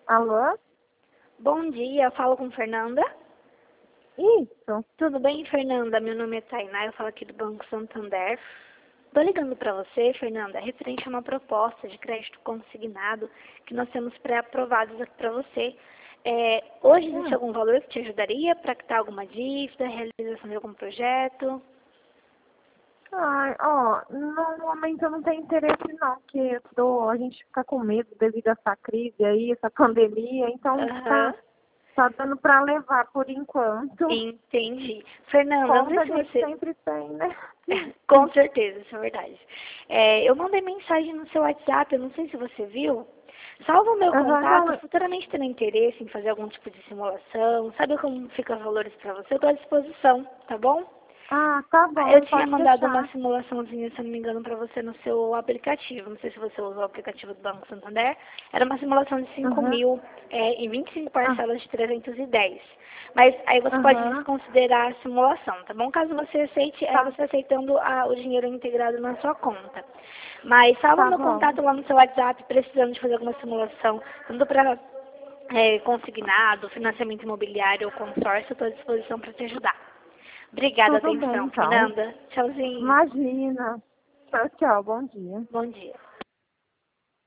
Alô? Bom dia, eu falo com Fernanda. Isso. Tudo bem, Fernanda? Meu nome é Tainá, eu falo aqui do Banco Santander. Estou ligando para você, Fernanda, referente a uma proposta de crédito consignado que nós temos pré-aprovados aqui para você. Hoje existe algum valor que te ajudaria para quitar alguma dívida, realização de algum projeto? Ai, ó, no momento eu não tenho interesse não, porque a gente fica com medo devido a essa crise aí, essa pandemia, então Aham, tá dando pra levar por enquanto. entendi. Fernanda, não Conta sei a se gente você... sempre tem, né? Com certeza, isso é verdade. Eu mandei mensagem no seu WhatsApp, eu não sei se você viu. Salva o meu Aham, contato, não, futuramente tendo interesse em fazer algum tipo de simulação, sabe como ficam os valores para você? Eu estou à disposição, tá bom? tá Eu bom, tinha pode mandado uma deixar. simulaçãozinha, se eu não me engano, para você no seu aplicativo. Não sei se você usou o aplicativo do Banco Santander. Era uma simulação de 5 Aham, mil em 25 ah, parcelas de 310. Mas aí você pode aham, desconsiderar a simulação, tá bom? Caso você aceite, tá, você aceitando o dinheiro integrado na sua conta. Mas salva tá meu bom. contato lá no seu WhatsApp, precisando de fazer alguma simulação, tanto para consignado, financiamento imobiliário ou consórcio, eu estou à disposição para te ajudar. Obrigada, Tudo bem, atenção, então. Fernanda. Tchauzinho. Imagina. Tchau, tchau, bom dia. Bom dia.